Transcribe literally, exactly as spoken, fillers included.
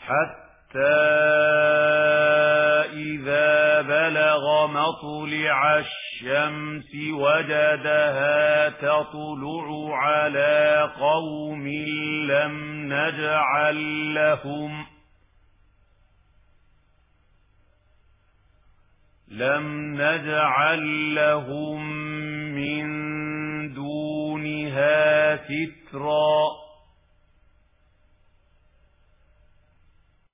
حتى إذا بلغ مطلع الشمس وجدها تطلع على قوم لم نجعل لهم لم نجعل لهم من دونها سترا